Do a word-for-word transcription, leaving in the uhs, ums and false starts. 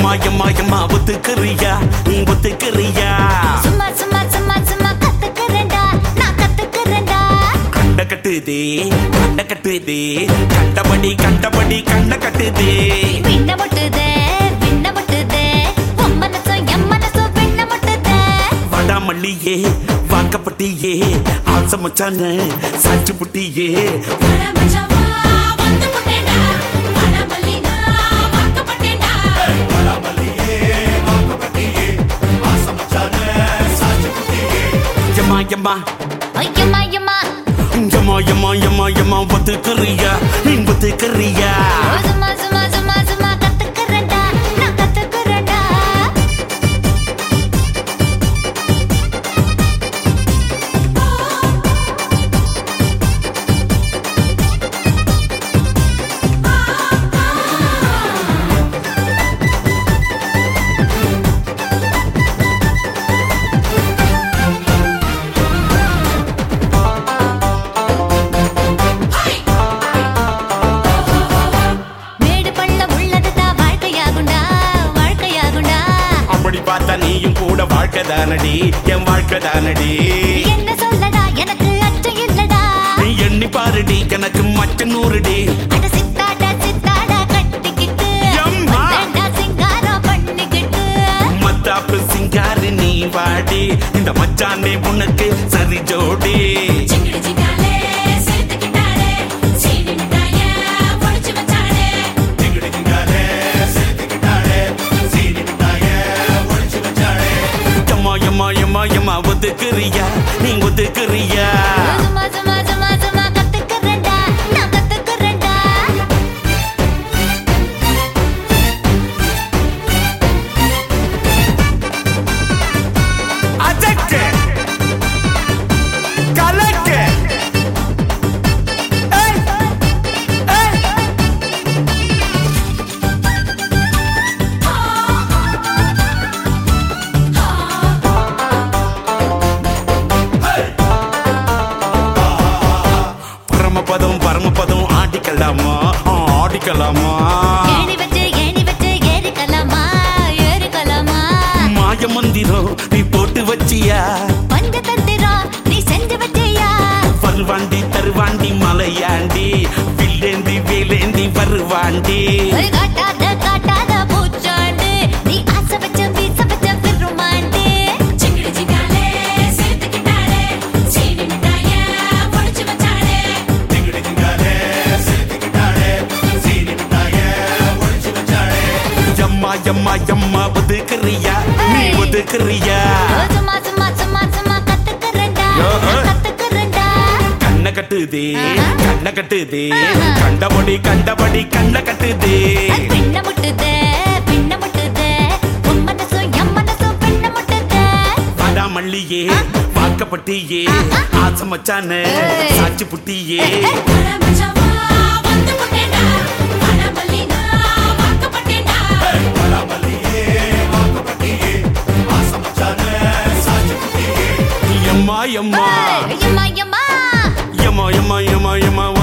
எம்மா எம்மா எம்மா ஒத்துக்கிறியா ஒத்துக்கிறியா சும்மா சும்மா சும்மா சும்மா கத்துக்கிறேன்டா நான் கத்துக்கிறேன்டா கண்ட கட்டுதே கண்ட கட்டுதே கண்டபடி கண்டபடி கண்ட கட்டுதே பின்ன முட்டுதே பின்ன முட்டுதே உன் மனசும் என் மனசும் பின்ன முட்டுதே வடாமல்லியே வாக்கப்பட்டியே ஆசை மச்சான சாட்சி புட்டியே Yama yama, yama yama, yama yama yama yama, ஒத்துக்கிறியா நீ ஒத்துக்கிறியா சும்மா சும்மா சும்மா சும்மா கத்துக்கிறேன்டா நான் கத்துக்கிறேன்டா நீயும் கூட வாழ்க்கை தானடி என் வாழ்க்கை தானடி என்ன சொல்லடா எனக்கு அச்சம் இல்லடா நீ எண்ணி பாருடி எனக்கு மச்ச நூறுடி அட சித்தாடா சித்தாடா கட்டிக்கிட்டு மத்தடா சிங்காரம் பண்ணிக்கிட்டு மத்தாப்பு சிங்காரி நீ வாடி இந்த மச்சானே உனக்கு சரி ஜோடி Yama yama yama ஒத்துக்கிறியா நீ ஒத்துக்கிறியா சும்மா சும்மா சும்மா சும்மா கத்துக்கிறேன்டா நான் கத்துக்கிறேன்டா அஜக்கு கலக்கு ஏய் ஏய் பரமபதம் பரமபதம் ஆடிக்கலாமா ஆடிக்கலாமா ஏணி வச்சு ஏணி வச்சு ஏறிக்கலாமா ஏறிக்கலாமா மாய மந்திரம் நீ போட்டு வச்சியா பஞ்ச தந்திரம் நீ செஞ்சு வச்சியா வருவாண்டி தருவாண்டி மலையாண்டி வில்லேந்தி வேலேந்தி வருவாண்டி காட்டாத காட்டாத பூச்சாண்டு நீ ஆசை வச்ச வீச வச்ச பெருமாண்டி Yama yama yama ஒத்துக்கிறியா நீ ஒத்துக்கிறியா சும்மா சும்மா சும்மா சும்மா கத்துக்கிறேன்டா கத்துக்கிறேன்டா கண்ண கட்டுதே கண்ண கட்டுதே கண்டபடி கண்டபடி கண்ண கட்டுதே பின்ன முட்டுதே பின்ன முட்டுதே உன் மனசும் என் மனசும் பின்ன முட்டுதே வடாமல்லியே வாக்கப்பட்டியே ஆசை மச்சான சாட்சி புட்டியே Yama yama yama yama yama yama yama yama